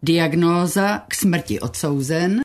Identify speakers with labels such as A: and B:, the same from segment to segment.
A: Diagnóza k smrti odsouzen.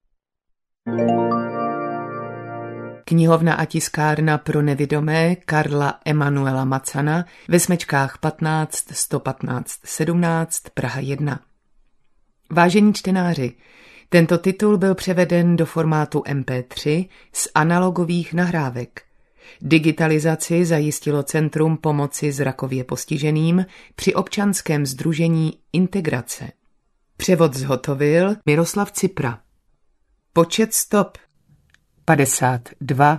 B: Knihovna a tiskárna pro nevidomé Karla Emanuela Macana ve Smečkách 15 115 17 Praha 1. Vážení čtenáři, tento titul byl převeden do formátu MP3 z analogových nahrávek. Digitalizaci zajistilo Centrum pomoci zrakově postiženým při občanském sdružení Integrace. Převod zhotovil Miroslav Cipra. Počet stop 52.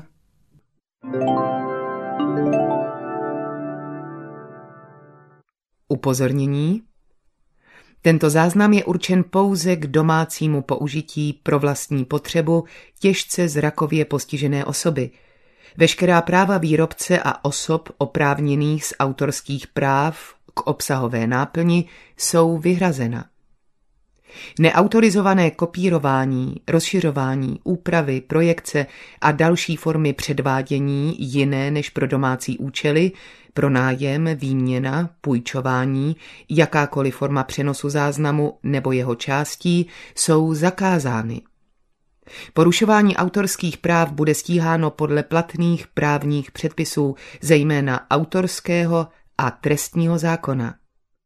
B: Upozornění. Tento záznam je určen pouze k domácímu použití pro vlastní potřebu těžce zrakově postižené osoby. Veškerá práva výrobce a osob oprávněných z autorských práv k obsahové náplni jsou vyhrazena. Neautorizované kopírování, rozšiřování, úpravy, projekce a další formy předvádění jiné než pro domácí účely, pronájem, výměna, půjčování, jakákoliv forma přenosu záznamu nebo jeho částí jsou zakázány. Porušování autorských práv bude stíháno podle platných právních předpisů, zejména autorského a trestního zákona.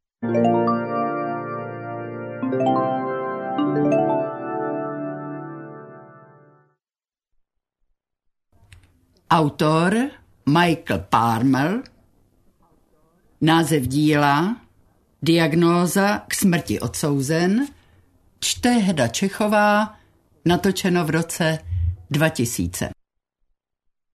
A: Autor Michael Parmel. Název díla Diagnóza k smrti odsouzen. Čte Heda Čechová. Natočeno v roce 2000.